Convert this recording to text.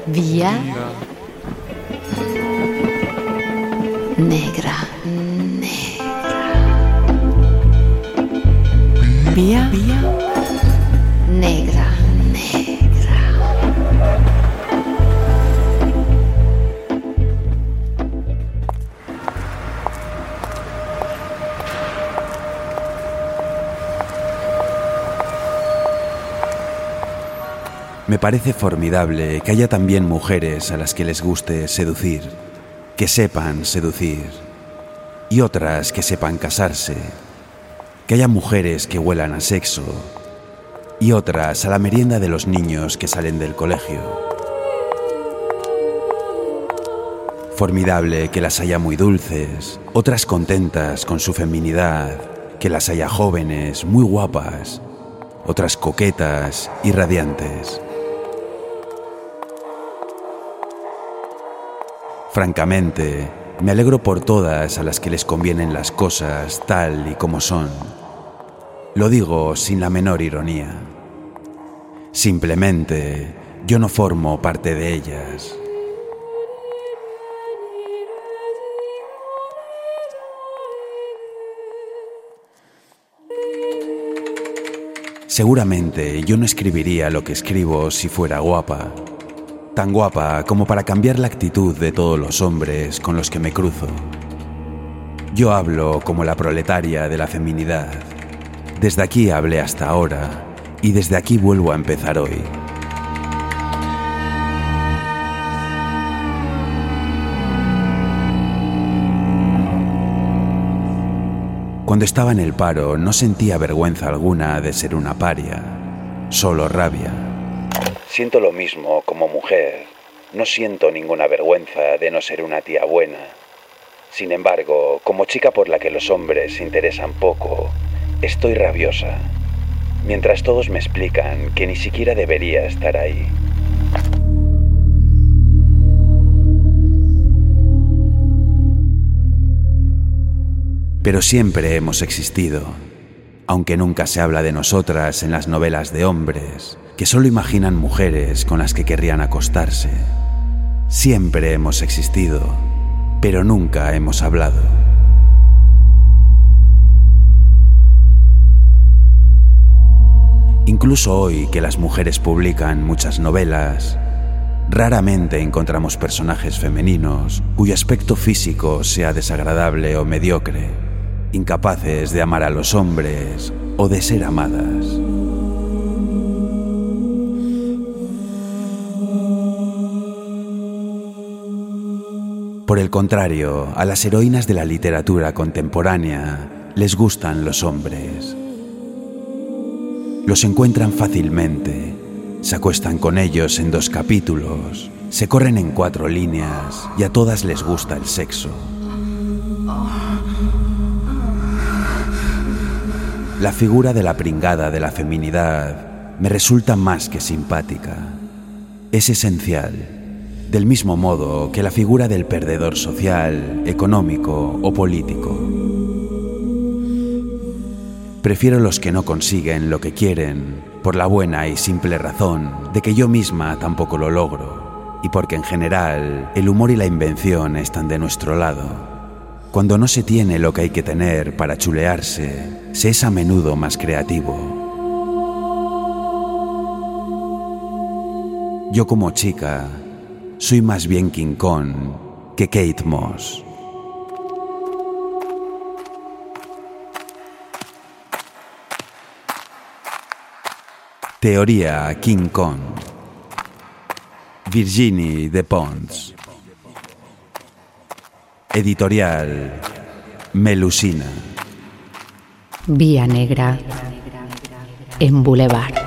Vía negra. Vía negra. Me parece formidable que haya también mujeres a las que les guste seducir, que sepan seducir, y otras que sepan casarse, que haya mujeres que huelan a sexo, y otras a la merienda de los niños que salen del colegio. Formidable que las haya muy dulces, otras contentas con su feminidad, que las haya jóvenes, muy guapas, otras coquetas y radiantes. Francamente, me alegro por todas a las que les convienen las cosas tal y como son. Lo digo sin la menor ironía. Simplemente, yo no formo parte de ellas. Seguramente yo no escribiría lo que escribo si fuera guapa. Tan guapa como para cambiar la actitud de todos los hombres con los que me cruzo. Yo hablo como la proletaria de la feminidad. Desde aquí hablé hasta ahora y desde aquí vuelvo a empezar hoy. Cuando estaba en el paro no sentía vergüenza alguna de ser una paria, solo rabia. Siento lo mismo como mujer. No siento ninguna vergüenza de no ser una tía buena. Sin embargo, como chica por la que los hombres se interesan poco, estoy rabiosa. Mientras todos me explican que ni siquiera debería estar ahí. Pero siempre hemos existido, aunque nunca se habla de nosotras en las novelas de hombres, que solo imaginan mujeres con las que querrían acostarse. Siempre hemos existido, pero nunca hemos hablado. Incluso hoy que las mujeres publican muchas novelas, raramente encontramos personajes femeninos cuyo aspecto físico sea desagradable o mediocre, incapaces de amar a los hombres o de ser amadas. Por el contrario, a las heroínas de la literatura contemporánea les gustan los hombres. Los encuentran fácilmente, se acuestan con ellos en 2 capítulos, se corren en 4 líneas y a todas les gusta el sexo. La figura de la pringada de la feminidad me resulta más que simpática. Es esencial. Del mismo modo que la figura del perdedor social, económico o político. Prefiero los que no consiguen lo que quieren, por la buena y simple razón de que yo misma tampoco lo logro, y porque en general el humor y la invención están de nuestro lado. Cuando no se tiene lo que hay que tener para chulearse, se es a menudo más creativo. Yo como chica soy más bien King Kong que Kate Moss. Teoría King Kong. Virginie Despentes. Editorial Melusina. Vía negra en Boulevard.